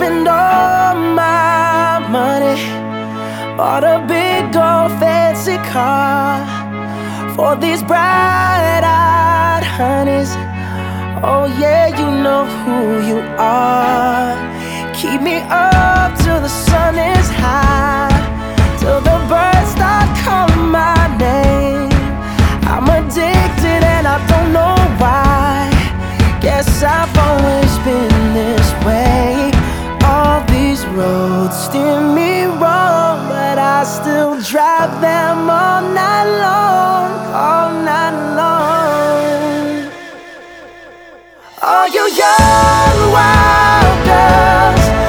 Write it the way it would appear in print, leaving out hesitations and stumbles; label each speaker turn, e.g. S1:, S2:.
S1: spend all my money, bought a big old fancy car for these bright-eyed honeys. Oh yeah, you know who you are. Keep me up till the sun